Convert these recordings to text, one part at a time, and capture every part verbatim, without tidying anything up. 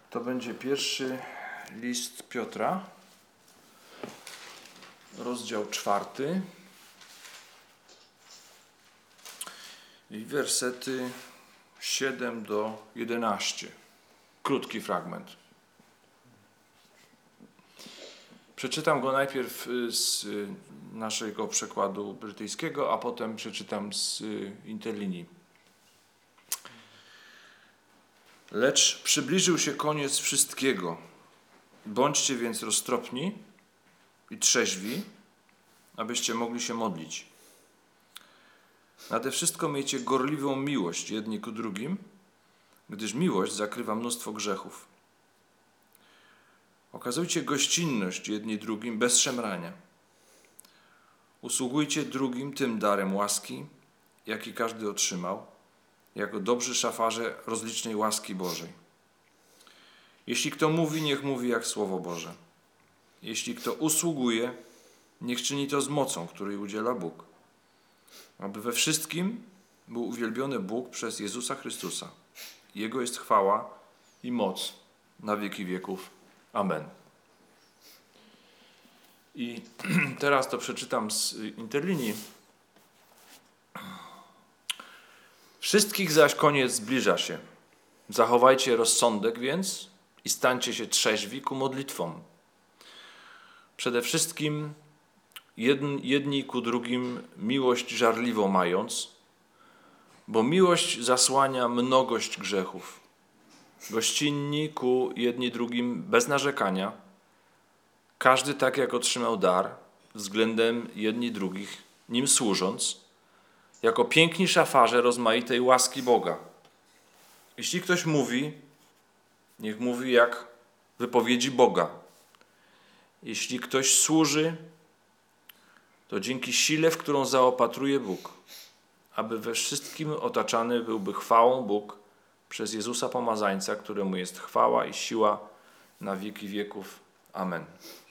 To będzie pierwszy list Piotra, rozdział czwarty i wersety siedem do jedenastu. Krótki fragment. Przeczytam go najpierw z naszego przekładu brytyjskiego, a potem przeczytam z interlinii. Lecz przybliżył się koniec wszystkiego. Bądźcie więc roztropni i trzeźwi, abyście mogli się modlić. Nade wszystko miejcie gorliwą miłość jedni ku drugim, gdyż miłość zakrywa mnóstwo grzechów. Okazujcie gościnność jedni drugim bez szemrania. Usługujcie drugim tym darem łaski, jaki każdy otrzymał, jako dobrzy szafarze rozlicznej łaski Bożej. Jeśli kto mówi, niech mówi jak Słowo Boże. Jeśli kto usługuje, niech czyni to z mocą, której udziela Bóg. Aby we wszystkim był uwielbiony Bóg przez Jezusa Chrystusa. Jego jest chwała i moc na wieki wieków. Amen. I teraz to przeczytam z interlinii. Wszystkich zaś koniec zbliża się. Zachowajcie rozsądek więc i stańcie się trzeźwi ku modlitwom. Przede wszystkim jedni ku drugim miłość żarliwą mając, bo miłość zasłania mnogość grzechów. Gościnni ku jedni drugim bez narzekania, każdy tak jak otrzymał dar, względem jedni drugich, nim służąc, jako piękni szafarze rozmaitej łaski Boga. Jeśli ktoś mówi, niech mówi jak wypowiedzi Boga. Jeśli ktoś służy, to dzięki sile, w którą zaopatruje Bóg, aby we wszystkim otaczany byłby chwałą Bóg przez Jezusa Pomazańca, któremu jest chwała i siła na wieki wieków. Amen.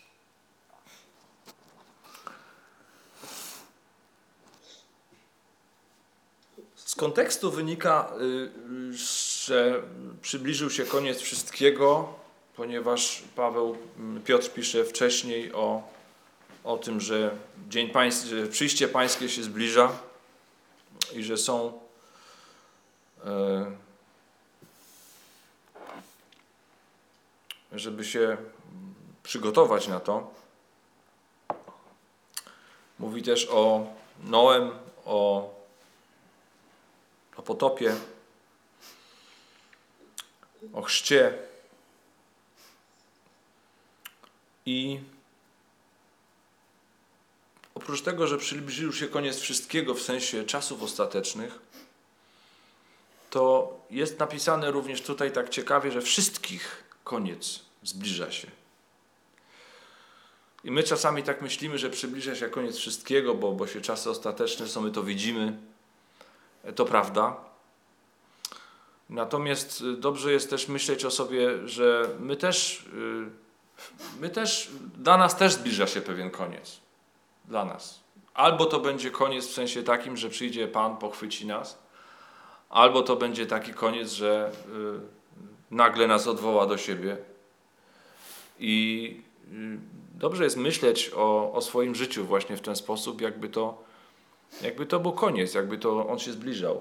Z kontekstu wynika, że przybliżył się koniec wszystkiego, ponieważ Paweł, Piotr pisze wcześniej o, o tym, że dzień pański, że przyjście pańskie się zbliża i że są żeby się przygotować na to. Mówi też o Noem, o, o potopie, o chrzcie i oprócz tego, że przybliżył się koniec wszystkiego w sensie czasów ostatecznych, to jest napisane również tutaj tak ciekawie, że wszystkich koniec zbliża się. I my czasami tak myślimy, że przybliża się koniec wszystkiego, bo, bo się czasy ostateczne są, my to widzimy. To prawda. Natomiast dobrze jest też myśleć o sobie, że my też, my też, dla nas też zbliża się pewien koniec. Dla nas. Albo to będzie koniec w sensie takim, że przyjdzie Pan, pochwyci nas, albo to będzie taki koniec, że y, nagle nas odwoła do siebie. I y, dobrze jest myśleć o, o swoim życiu właśnie w ten sposób, jakby to, jakby to był koniec, jakby to on się zbliżał.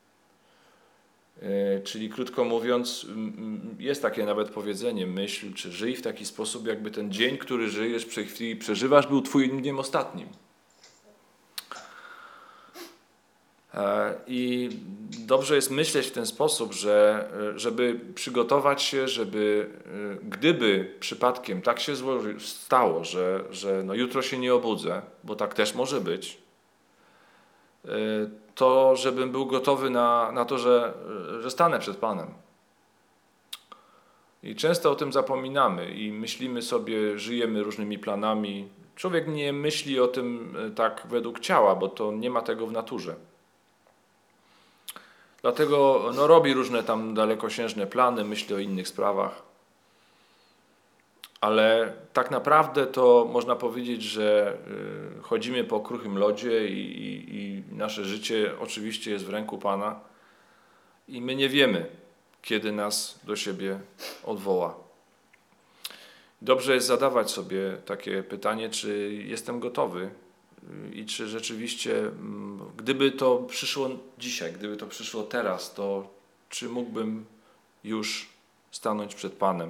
Y, czyli krótko mówiąc, y, jest takie nawet powiedzenie, myśl, czy żyj w taki sposób, jakby ten dzień, który żyjesz, w tej chwili przeżywasz, był twoim dniem ostatnim. I dobrze jest myśleć w ten sposób, że żeby przygotować się, żeby gdyby przypadkiem tak się złoży, stało, że, że no jutro się nie obudzę, bo tak też może być, to żebym był gotowy na, na to, że, że stanę przed Panem. I często o tym zapominamy i myślimy sobie, żyjemy różnymi planami. Człowiek nie myśli o tym tak według ciała, bo to nie ma tego w naturze. Dlatego no, robi różne tam dalekosiężne plany, myśli o innych sprawach. Ale tak naprawdę to można powiedzieć, że y, chodzimy po kruchym lodzie i, i, i nasze życie oczywiście jest w ręku Pana i my nie wiemy, kiedy nas do siebie odwoła. Dobrze jest zadawać sobie takie pytanie, czy jestem gotowy i czy rzeczywiście, gdyby to przyszło dzisiaj, gdyby to przyszło teraz, to czy mógłbym już stanąć przed Panem.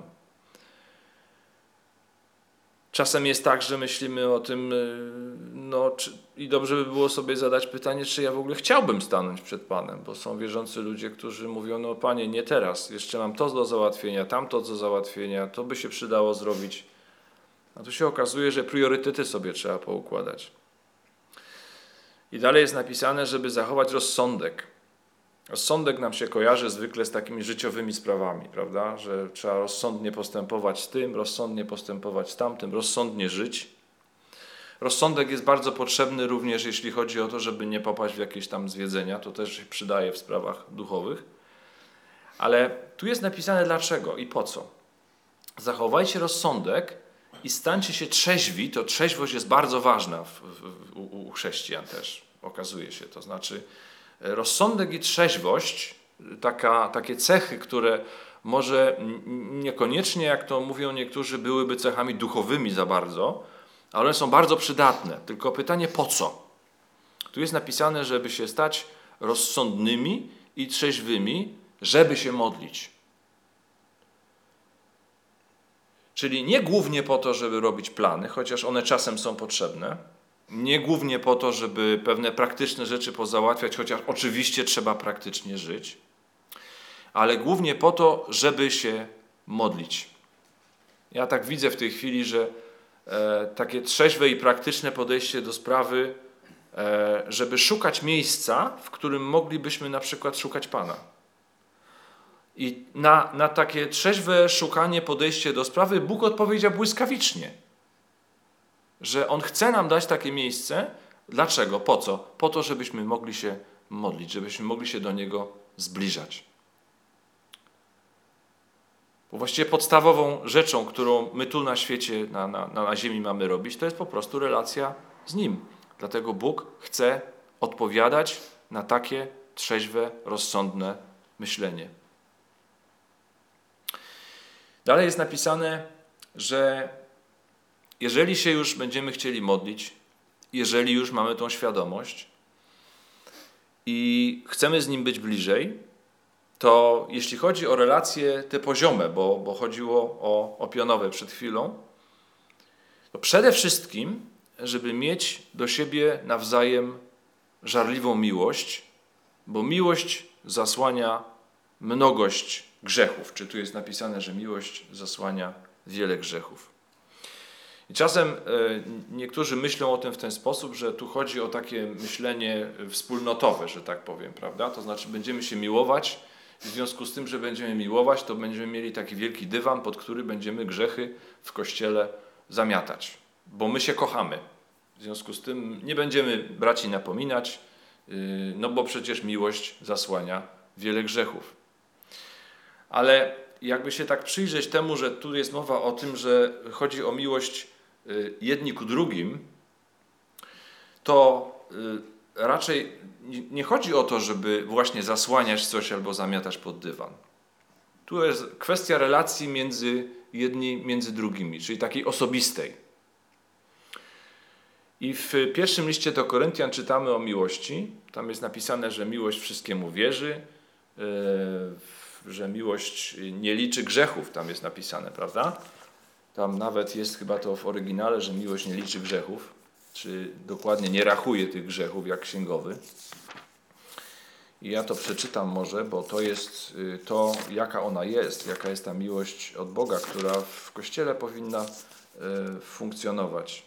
Czasem jest tak, że myślimy o tym, no czy, i dobrze by było sobie zadać pytanie, czy ja w ogóle chciałbym stanąć przed Panem, bo są wierzący ludzie, którzy mówią, no Panie, nie teraz, jeszcze mam to do załatwienia, tamto do załatwienia, to by się przydało zrobić. A tu się okazuje, że priorytety sobie trzeba poukładać. I dalej jest napisane, żeby zachować rozsądek. Rozsądek nam się kojarzy zwykle z takimi życiowymi sprawami, prawda? Że trzeba rozsądnie postępować z tym, rozsądnie postępować z tamtym, rozsądnie żyć. Rozsądek jest bardzo potrzebny również, jeśli chodzi o to, żeby nie popaść w jakieś tam zwiedzenia. To też się przydaje w sprawach duchowych. Ale tu jest napisane dlaczego i po co. Zachowajcie rozsądek i stańcie się trzeźwi. To trzeźwość jest bardzo ważna w, w, u, u chrześcijan też, okazuje się. To znaczy rozsądek i trzeźwość, taka, takie cechy, które może niekoniecznie, jak to mówią niektórzy, byłyby cechami duchowymi za bardzo, ale one są bardzo przydatne. Tylko pytanie po co? Tu jest napisane, żeby się stać rozsądnymi i trzeźwymi, żeby się modlić. Czyli nie głównie po to, żeby robić plany, chociaż one czasem są potrzebne, nie głównie po to, żeby pewne praktyczne rzeczy pozałatwiać, chociaż oczywiście trzeba praktycznie żyć, ale głównie po to, żeby się modlić. Ja tak widzę w tej chwili, że e, takie trzeźwe i praktyczne podejście do sprawy, e, żeby szukać miejsca, w którym moglibyśmy na przykład szukać Pana. I na, na takie trzeźwe szukanie, podejście do sprawy Bóg odpowiedział błyskawicznie. Że On chce nam dać takie miejsce. Dlaczego? Po co? Po to, żebyśmy mogli się modlić, żebyśmy mogli się do Niego zbliżać. Bo właściwie podstawową rzeczą, którą my tu na świecie, na, na, na ziemi mamy robić, to jest po prostu relacja z Nim. Dlatego Bóg chce odpowiadać na takie trzeźwe, rozsądne myślenie. Dalej jest napisane, że jeżeli się już będziemy chcieli modlić, jeżeli już mamy tą świadomość i chcemy z Nim być bliżej, to jeśli chodzi o relacje te poziome, bo, bo chodziło o, o pionowe przed chwilą, to przede wszystkim, żeby mieć do siebie nawzajem żarliwą miłość, bo miłość zasłania mnogość grzechów. Czy tu jest napisane, że miłość zasłania wiele grzechów. I czasem niektórzy myślą o tym w ten sposób, że tu chodzi o takie myślenie wspólnotowe, że tak powiem, prawda? To znaczy będziemy się miłować, w związku z tym, że będziemy miłować, to będziemy mieli taki wielki dywan, pod który będziemy grzechy w Kościele zamiatać, bo my się kochamy. W związku z tym nie będziemy braci napominać, no bo przecież miłość zasłania wiele grzechów. Ale jakby się tak przyjrzeć temu, że tu jest mowa o tym, że chodzi o miłość jedni ku drugim, to raczej nie chodzi o to, żeby właśnie zasłaniać coś albo zamiatać pod dywan. Tu jest kwestia relacji między jedni, między drugimi, czyli takiej osobistej. I w pierwszym liście do Koryntian czytamy o miłości. Tam jest napisane, że miłość wszystkiemu wierzy, że miłość nie liczy grzechów, tam jest napisane, prawda? Tam nawet jest chyba to w oryginale, że miłość nie liczy grzechów, czy dokładnie nie rachuje tych grzechów jak księgowy. I ja to przeczytam może, bo to jest to, jaka ona jest, jaka jest ta miłość od Boga, która w Kościele powinna funkcjonować.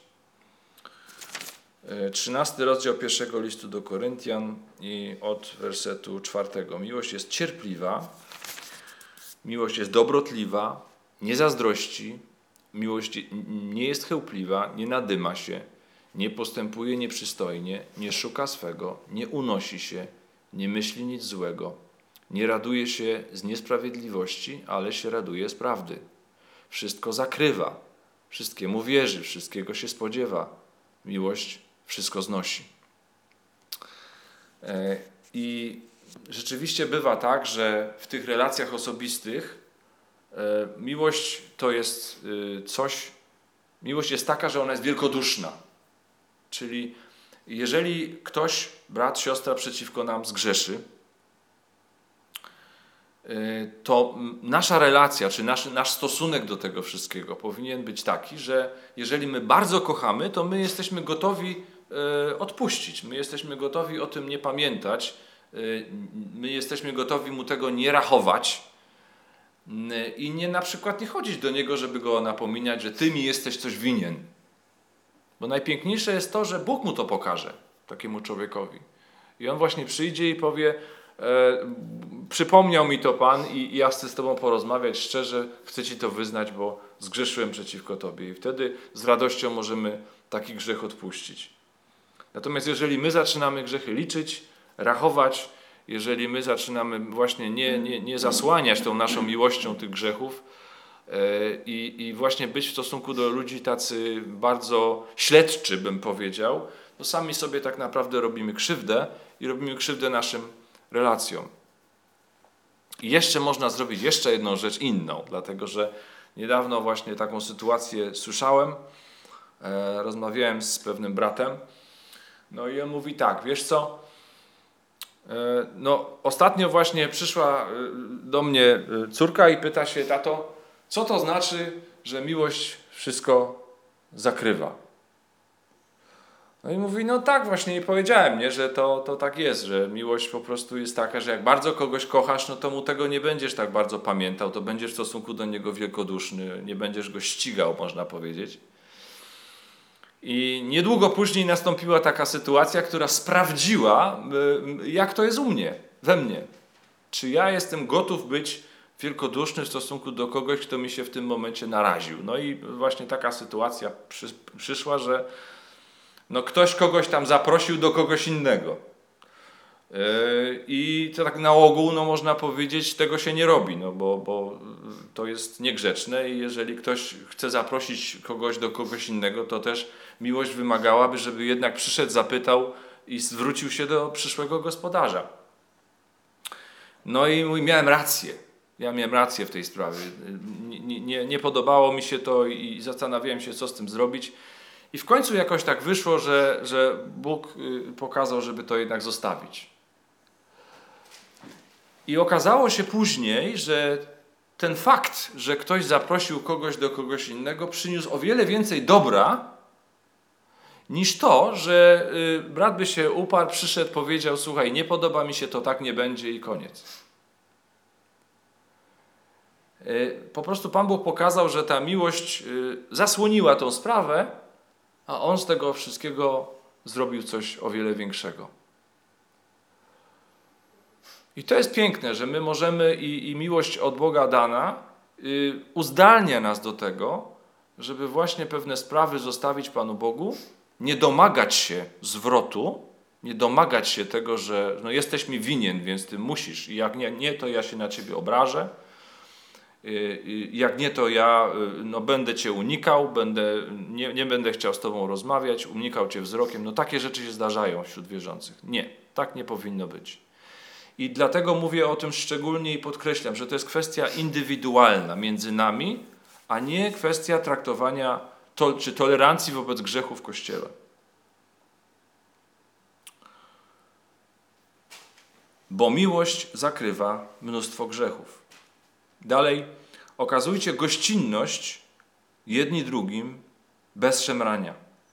trzynasty rozdział pierwszego listu do Koryntian i od wersetu czwartego. Miłość jest cierpliwa, miłość jest dobrotliwa, nie zazdrości, miłość nie jest chełpliwa, nie nadyma się, nie postępuje nieprzystojnie, nie szuka swego, nie unosi się, nie myśli nic złego, nie raduje się z niesprawiedliwości, ale się raduje z prawdy. Wszystko zakrywa, wszystkiemu wierzy, wszystkiego się spodziewa. Miłość wszystko znosi. I rzeczywiście bywa tak, że w tych relacjach osobistych e, miłość to jest e, coś, miłość jest taka, że ona jest wielkoduszna. Czyli jeżeli ktoś, brat, siostra przeciwko nam zgrzeszy, to nasza relacja, czy nasz, nasz stosunek do tego wszystkiego powinien być taki, że jeżeli my bardzo kochamy, to my jesteśmy gotowi odpuścić, my jesteśmy gotowi o tym nie pamiętać, my jesteśmy gotowi mu tego nie rachować i nie na przykład nie chodzić do niego, żeby go napominać, że ty mi jesteś coś winien. Bo najpiękniejsze jest to, że Bóg mu to pokaże, takiemu człowiekowi. I on właśnie przyjdzie i powie, e, przypomniał mi to Pan i, i ja chcę z Tobą porozmawiać szczerze, chcę Ci to wyznać, bo zgrzeszyłem przeciwko Tobie. I wtedy z radością możemy taki grzech odpuścić. Natomiast jeżeli my zaczynamy grzechy liczyć, rachować, jeżeli my zaczynamy właśnie nie, nie, nie zasłaniać tą naszą miłością tych grzechów, I, i właśnie być w stosunku do ludzi tacy bardzo śledczy, bym powiedział, to sami sobie tak naprawdę robimy krzywdę i robimy krzywdę naszym relacjom. I jeszcze można zrobić jeszcze jedną rzecz inną, dlatego że niedawno właśnie taką sytuację słyszałem, e, rozmawiałem z pewnym bratem, no i on mówi tak, wiesz co, e, no ostatnio właśnie przyszła do mnie córka i pyta się, tato, co to znaczy, że miłość wszystko zakrywa? No i mówi, no tak właśnie jej powiedziałem, nie, że to, to tak jest, że miłość po prostu jest taka, że jak bardzo kogoś kochasz, no to mu tego nie będziesz tak bardzo pamiętał, to będziesz w stosunku do niego wielkoduszny, nie będziesz go ścigał, można powiedzieć. I niedługo później nastąpiła taka sytuacja, która sprawdziła, jak to jest u mnie, we mnie. Czy ja jestem gotów być wielkoduszny w stosunku do kogoś, kto mi się w tym momencie naraził. No i właśnie taka sytuacja przy, przyszła, że no ktoś kogoś tam zaprosił do kogoś innego. Yy, I to tak na ogół, no można powiedzieć, tego się nie robi, no bo, bo to jest niegrzeczne i jeżeli ktoś chce zaprosić kogoś do kogoś innego, to też miłość wymagałaby, żeby jednak przyszedł, zapytał i zwrócił się do przyszłego gospodarza. No i miałem rację. Ja miałem rację w tej sprawie. Nie, nie, nie podobało mi się to i zastanawiałem się, co z tym zrobić. I w końcu jakoś tak wyszło, że, że Bóg pokazał, żeby to jednak zostawić. I okazało się później, że ten fakt, że ktoś zaprosił kogoś do kogoś innego, przyniósł o wiele więcej dobra, niż to, że brat by się uparł, przyszedł, powiedział, słuchaj, nie podoba mi się to, tak nie będzie i koniec. Po prostu Pan Bóg pokazał, że ta miłość zasłoniła tą sprawę, a On z tego wszystkiego zrobił coś o wiele większego. I to jest piękne, że my możemy i, i miłość od Boga dana y, uzdalnia nas do tego, żeby właśnie pewne sprawy zostawić Panu Bogu, nie domagać się zwrotu, nie domagać się tego, że no, jesteś mi winien, więc Ty musisz i jak nie, nie to ja się na Ciebie obrażę. Jak nie, to ja no, będę Cię unikał, będę, nie, nie będę chciał z Tobą rozmawiać, unikał Cię wzrokiem. No takie rzeczy się zdarzają wśród wierzących. Nie, tak nie powinno być. I dlatego mówię o tym szczególnie i podkreślam, że to jest kwestia indywidualna między nami, a nie kwestia traktowania to, czy tolerancji wobec grzechu w Kościele. Bo miłość zakrywa mnóstwo grzechów. Dalej, okazujcie gościnność jedni drugim bez szemrania.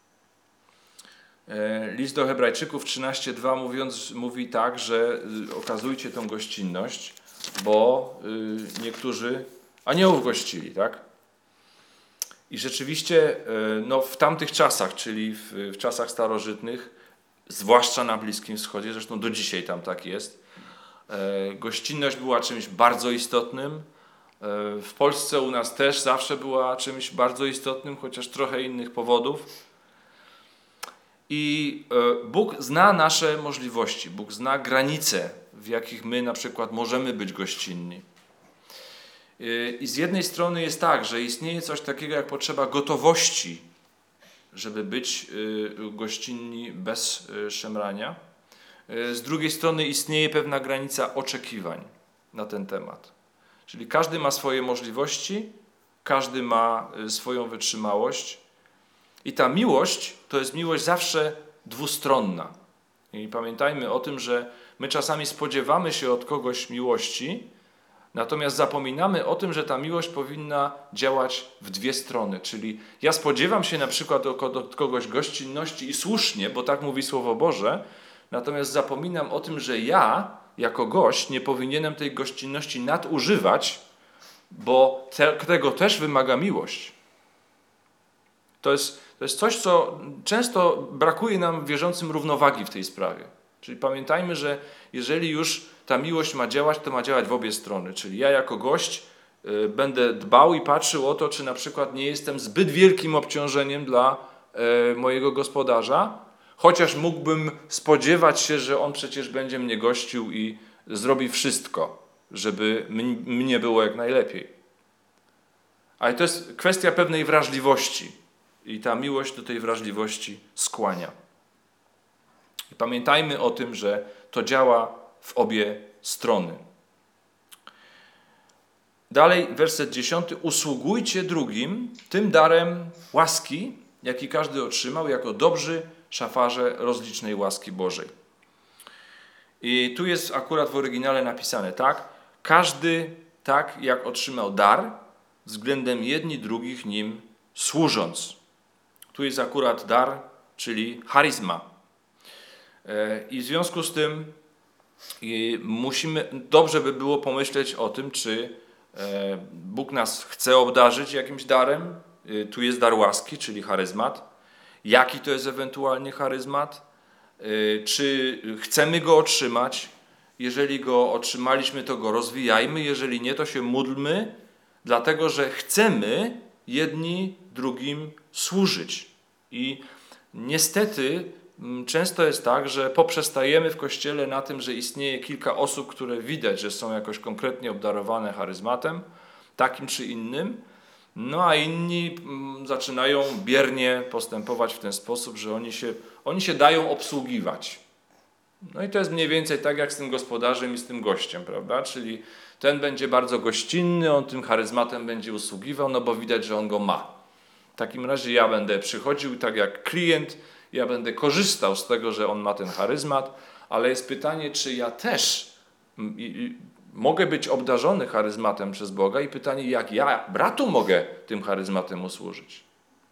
List do Hebrajczyków trzynaście dwa mówiąc, mówi tak, że okazujcie tą gościnność, bo niektórzy aniołów gościli, tak? I rzeczywiście no, w tamtych czasach, czyli w, w czasach starożytnych, zwłaszcza na Bliskim Wschodzie, zresztą do dzisiaj tam tak jest, gościnność była czymś bardzo istotnym. W Polsce u nas też zawsze była czymś bardzo istotnym, chociaż trochę innych powodów. I Bóg zna nasze możliwości, Bóg zna granice, w jakich my na przykład możemy być gościnni. I z jednej strony jest tak, że istnieje coś takiego jak potrzeba gotowości, żeby być gościnni bez szemrania. z drugiej strony istnieje pewna granica oczekiwań na ten temat. Czyli każdy ma swoje możliwości, każdy ma swoją wytrzymałość i ta miłość to jest miłość zawsze dwustronna. I pamiętajmy o tym, że my czasami spodziewamy się od kogoś miłości, natomiast zapominamy o tym, że ta miłość powinna działać w dwie strony. Czyli ja spodziewam się na przykład od kogoś gościnności i słusznie, bo tak mówi Słowo Boże, natomiast zapominam o tym, że ja jako gość nie powinienem tej gościnności nadużywać, bo te, tego też wymaga miłość. To jest, to jest coś, co często brakuje nam wierzącym równowagi w tej sprawie. Czyli pamiętajmy, że jeżeli już ta miłość ma działać, to ma działać w obie strony. Czyli ja jako gość y, będę dbał i patrzył o to, czy na przykład nie jestem zbyt wielkim obciążeniem dla y, mojego gospodarza, chociaż mógłbym spodziewać się, że on przecież będzie mnie gościł i zrobi wszystko, żeby m- mnie było jak najlepiej. Ale to jest kwestia pewnej wrażliwości i ta miłość do tej wrażliwości skłania. I pamiętajmy o tym, że to działa w obie strony. Dalej, werset dziesiąty. Usługujcie drugim tym darem łaski, jaki każdy otrzymał, jako dobrzy szafarze rozlicznej łaski Bożej. I tu jest akurat w oryginale napisane tak. Każdy tak, jak otrzymał dar, względem jedni drugich nim służąc. Tu jest akurat dar, czyli charyzma. I w związku z tym musimy, dobrze by było pomyśleć o tym, czy Bóg nas chce obdarzyć jakimś darem. Tu jest dar łaski, czyli charyzmat. Jaki to jest ewentualnie charyzmat? Czy chcemy go otrzymać? Jeżeli go otrzymaliśmy, to go rozwijajmy. Jeżeli nie, to się módlmy, dlatego że chcemy jedni drugim służyć. I niestety często jest tak, że poprzestajemy w Kościele na tym, że istnieje kilka osób, które widać, że są jakoś konkretnie obdarowane charyzmatem, takim czy innym, no a inni zaczynają biernie postępować w ten sposób, że oni się, oni się dają obsługiwać. No i to jest mniej więcej tak jak z tym gospodarzem i z tym gościem, prawda? Czyli ten będzie bardzo gościnny, on tym charyzmatem będzie usługiwał, no bo widać, że on go ma. W takim razie ja będę przychodził tak jak klient, ja będę korzystał z tego, że on ma ten charyzmat, ale jest pytanie, czy ja też i, i, mogę być obdarzony charyzmatem przez Boga i pytanie, jak ja bratu mogę tym charyzmatem usłużyć.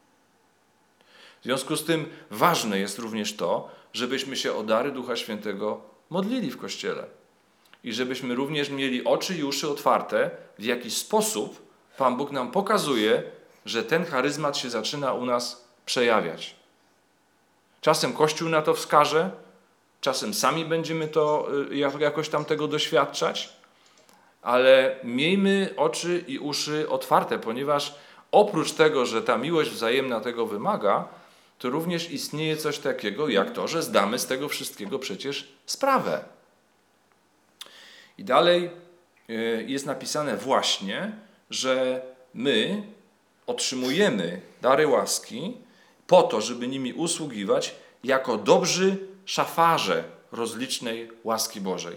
W związku z tym ważne jest również to, żebyśmy się o dary Ducha Świętego modlili w Kościele i żebyśmy również mieli oczy i uszy otwarte, w jaki sposób Pan Bóg nam pokazuje, że ten charyzmat się zaczyna u nas przejawiać. Czasem Kościół na to wskaże, czasem sami będziemy to jakoś tam tego doświadczać, ale miejmy oczy i uszy otwarte, ponieważ oprócz tego, że ta miłość wzajemna tego wymaga, to również istnieje coś takiego jak to, że zdamy z tego wszystkiego przecież sprawę. I dalej jest napisane właśnie, że my otrzymujemy dary łaski po to, żeby nimi usługiwać jako dobrzy szafarze rozlicznej łaski Bożej.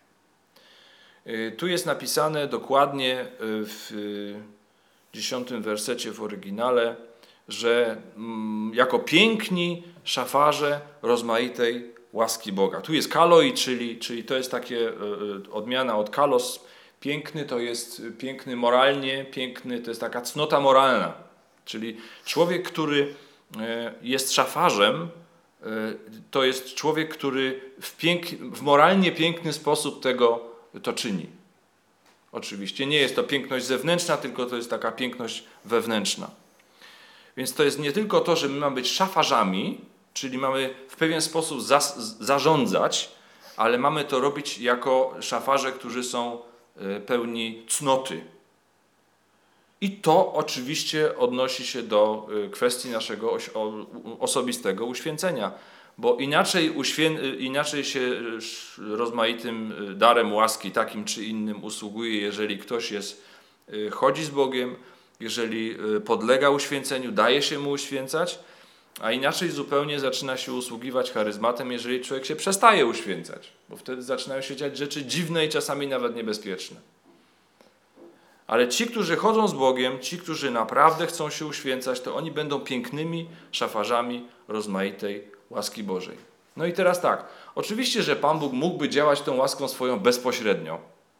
Tu jest napisane dokładnie w dziesiątym wersecie w oryginale, że jako piękni szafarze rozmaitej łaski Boga. Tu jest kaloi, czyli, czyli to jest takie odmiana od kalos. Piękny to jest piękny moralnie, piękny to jest taka cnota moralna. Czyli człowiek, który jest szafarzem, to jest człowiek, który w, pięk- w moralnie piękny sposób tego to czyni. Oczywiście nie jest to piękność zewnętrzna, tylko to jest taka piękność wewnętrzna. Więc to jest nie tylko to, że my mamy być szafarzami, czyli mamy w pewien sposób za- zarządzać, ale mamy to robić jako szafarze, którzy są pełni cnoty. I to oczywiście odnosi się do kwestii naszego osobistego uświęcenia, bo inaczej, uświę... inaczej się rozmaitym darem łaski, takim czy innym usługuje, jeżeli ktoś jest, chodzi z Bogiem, jeżeli podlega uświęceniu, daje się mu uświęcać, A inaczej zupełnie zaczyna się usługiwać charyzmatem, jeżeli człowiek się przestaje uświęcać, bo wtedy zaczynają się dziać rzeczy dziwne i czasami nawet niebezpieczne. Ale ci, którzy chodzą z Bogiem, ci, którzy naprawdę chcą się uświęcać, to oni będą pięknymi szafarzami rozmaitej łaski Bożej. No i teraz tak, oczywiście, że Pan Bóg mógłby działać tą łaską swoją bezpośrednio,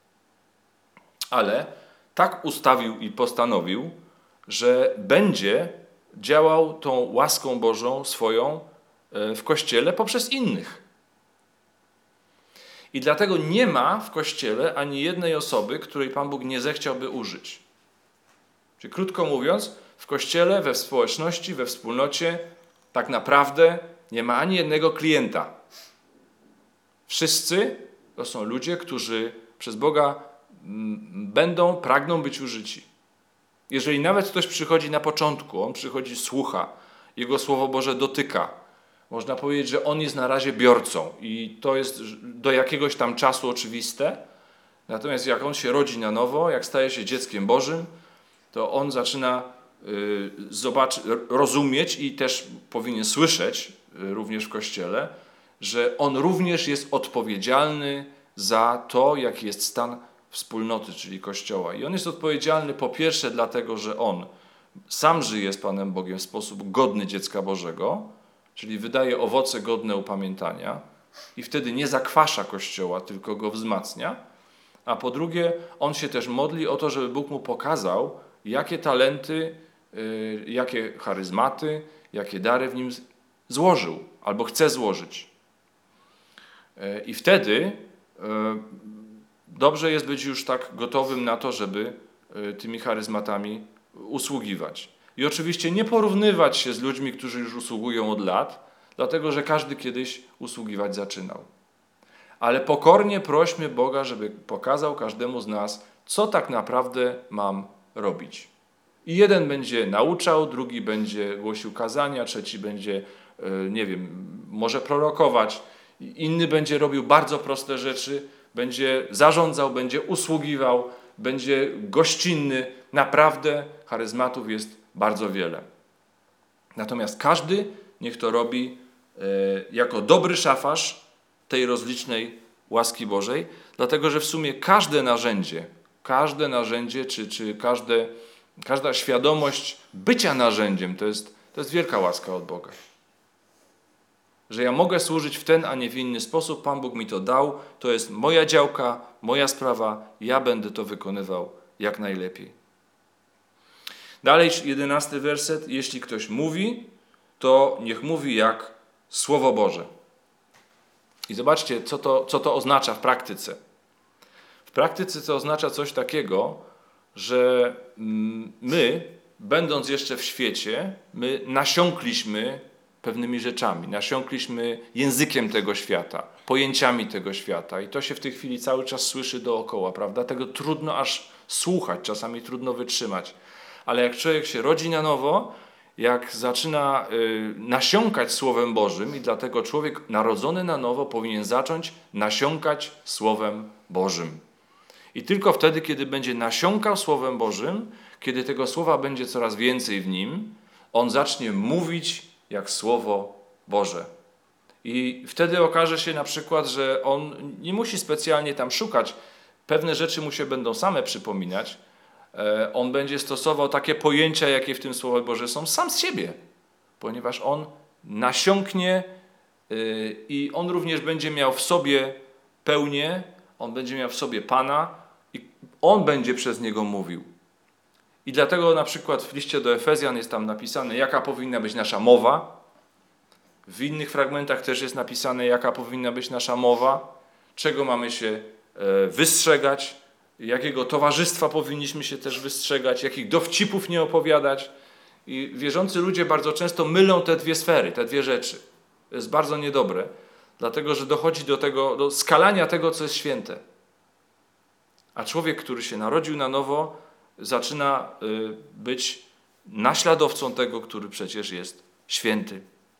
ale tak ustawił i postanowił, że będzie działał tą łaską Bożą swoją w Kościele poprzez innych. I dlatego nie ma w Kościele ani jednej osoby, której Pan Bóg nie zechciałby użyć. Czyli krótko mówiąc, w Kościele, we społeczności, we wspólnocie tak naprawdę nie ma ani jednego klienta. Wszyscy to są ludzie, którzy przez Boga będą, pragną być użyci. Jeżeli nawet ktoś przychodzi na początku, on przychodzi, słucha, Jego Słowo Boże dotyka, można powiedzieć, że on jest na razie biorcą i to jest do jakiegoś tam czasu oczywiste. Natomiast jak on się rodzi na nowo, jak staje się dzieckiem Bożym, to on zaczyna y, zobaczyć, rozumieć i też powinien słyszeć y, również w Kościele, że on również jest odpowiedzialny za to, jaki jest stan wspólnoty, czyli Kościoła. I on jest odpowiedzialny po pierwsze dlatego, że on sam żyje z Panem Bogiem w sposób godny dziecka Bożego, czyli wydaje owoce godne upamiętania i wtedy nie zakwasza Kościoła, tylko go wzmacnia. A po drugie, on się też modli o to, żeby Bóg mu pokazał, jakie talenty, yy, jakie charyzmaty, jakie dary w nim złożył albo chce złożyć. Yy, I wtedy yy, dobrze jest być już tak gotowym na to, żeby yy, tymi charyzmatami usługiwać. I oczywiście nie porównywać się z ludźmi, którzy już usługują od lat, dlatego że każdy kiedyś usługiwać zaczynał. Ale pokornie prośmy Boga, żeby pokazał każdemu z nas, co tak naprawdę mam robić. I jeden będzie nauczał, drugi będzie głosił kazania, trzeci będzie, nie wiem, może prorokować, inny będzie robił bardzo proste rzeczy, będzie zarządzał, będzie usługiwał, będzie gościnny. Naprawdę charyzmatów jest bardzo wiele. Natomiast każdy niech to robi e, jako dobry szafarz tej rozlicznej łaski Bożej, dlatego że w sumie każde narzędzie, każde narzędzie, czy, czy każde, każda świadomość bycia narzędziem, to jest, to jest wielka łaska od Boga. Że ja mogę służyć w ten, a nie w inny sposób, Pan Bóg mi to dał, to jest moja działka, moja sprawa, ja będę to wykonywał jak najlepiej. Dalej, jedenasty werset. Jeśli ktoś mówi, to niech mówi jak Słowo Boże. I zobaczcie, co to, co to oznacza w praktyce. W praktyce to oznacza coś takiego, że my, będąc jeszcze w świecie, my nasiąkliśmy pewnymi rzeczami, nasiąkliśmy językiem tego świata, pojęciami tego świata i to się w tej chwili cały czas słyszy dookoła, prawda? Tego trudno aż słuchać, czasami trudno wytrzymać. Ale jak człowiek się rodzi na nowo, jak zaczyna y, nasiąkać Słowem Bożym i dlatego człowiek narodzony na nowo powinien zacząć nasiąkać Słowem Bożym. I tylko wtedy, kiedy będzie nasiąkał Słowem Bożym, kiedy tego Słowa będzie coraz więcej w nim, on zacznie mówić jak Słowo Boże. I wtedy okaże się na przykład, że on nie musi specjalnie tam szukać, pewne rzeczy mu się będą same przypominać, on będzie stosował takie pojęcia, jakie w tym Słowie Boże są, sam z siebie, ponieważ on nasiąknie i on również będzie miał w sobie pełnię, on będzie miał w sobie Pana i on będzie przez niego mówił. I dlatego na przykład w liście do Efezjan jest tam napisane, jaka powinna być nasza mowa. W innych fragmentach też jest napisane, jaka powinna być nasza mowa, czego mamy się wystrzegać, jakiego towarzystwa powinniśmy się też wystrzegać, jakich dowcipów nie opowiadać. I wierzący ludzie bardzo często mylą te dwie sfery, te dwie rzeczy. To jest bardzo niedobre, dlatego że dochodzi do tego, do skalania tego, co jest święte. A człowiek, który się narodził na nowo, zaczyna być naśladowcą tego, który przecież jest święty.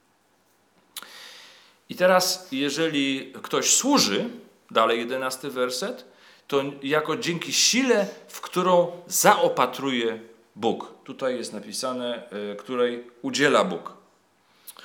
I teraz, jeżeli ktoś służy, dalej jedenasty werset, to jako dzięki sile, w którą zaopatruje Bóg. Tutaj jest napisane, której udziela Bóg.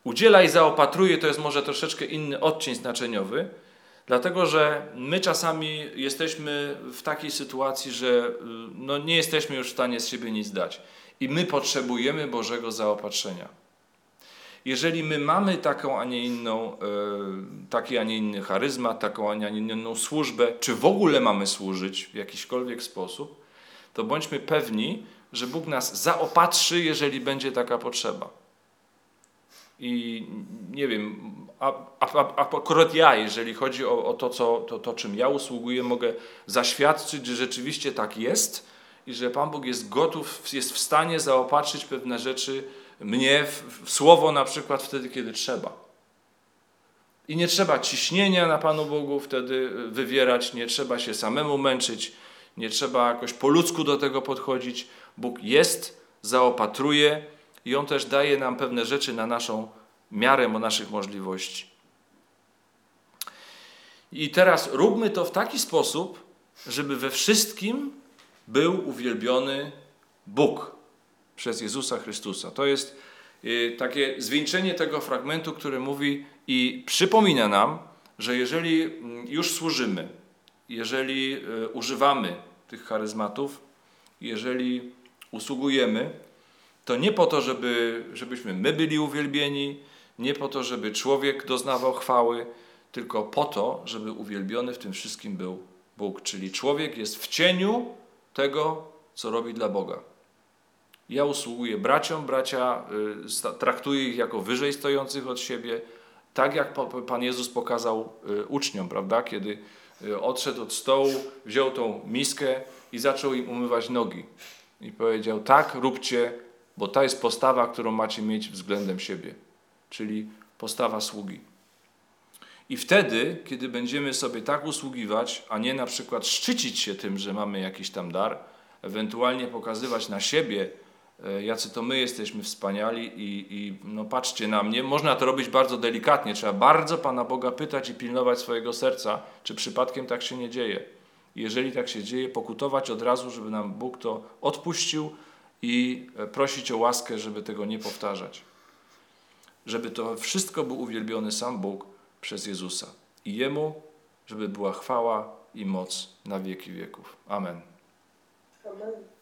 Udziela i zaopatruje to jest może troszeczkę inny odcień znaczeniowy, dlatego że my czasami jesteśmy w takiej sytuacji, że no, nie jesteśmy już w stanie z siebie nic dać. I my potrzebujemy Bożego zaopatrzenia. Jeżeli my mamy taką, a nie inną, e, taki, a nie inny charyzmat, taką, a nie inną służbę, czy w ogóle mamy służyć w jakiśkolwiek sposób, to bądźmy pewni, że Bóg nas zaopatrzy, jeżeli będzie taka potrzeba. I nie wiem, a, a, a akurat ja, jeżeli chodzi o, o to, co, to, to, czym ja usługuję, mogę zaświadczyć, że rzeczywiście tak jest i że Pan Bóg jest gotów, jest w stanie zaopatrzyć pewne rzeczy mnie w, w słowo na przykład wtedy, kiedy trzeba. I nie trzeba ciśnienia na Panu Bogu wtedy wywierać, nie trzeba się samemu męczyć, nie trzeba jakoś po ludzku do tego podchodzić. Bóg jest, zaopatruje i On też daje nam pewne rzeczy na naszą miarę naszych możliwości. I teraz róbmy to w taki sposób, żeby we wszystkim był uwielbiony Bóg przez Jezusa Chrystusa. To jest y, takie zwieńczenie tego fragmentu, który mówi i przypomina nam, że jeżeli już służymy, jeżeli y, używamy tych charyzmatów, jeżeli usługujemy, to nie po to, żeby, żebyśmy my byli uwielbieni, nie po to, żeby człowiek doznawał chwały, tylko po to, żeby uwielbiony w tym wszystkim był Bóg. Czyli człowiek jest w cieniu tego, co robi dla Boga. Ja usługuję braciom, bracia y, traktuję ich jako wyżej stojących od siebie, tak jak Pan Jezus pokazał y, uczniom, prawda? Kiedy y, odszedł od stołu, wziął tą miskę i zaczął im umywać nogi. I powiedział, tak róbcie, bo ta jest postawa, którą macie mieć względem siebie, czyli postawa sługi. I wtedy, kiedy będziemy sobie tak usługiwać, a nie na przykład szczycić się tym, że mamy jakiś tam dar, ewentualnie pokazywać na siebie, jacy to my jesteśmy wspaniali i, i no patrzcie na mnie. Można to robić bardzo delikatnie. Trzeba bardzo Pana Boga pytać i pilnować swojego serca, czy przypadkiem tak się nie dzieje. Jeżeli tak się dzieje, pokutować od razu, żeby nam Bóg to odpuścił i prosić o łaskę, żeby tego nie powtarzać. Żeby to wszystko był uwielbiony sam Bóg przez Jezusa. I Jemu, żeby była chwała i moc na wieki wieków. Amen. Amen.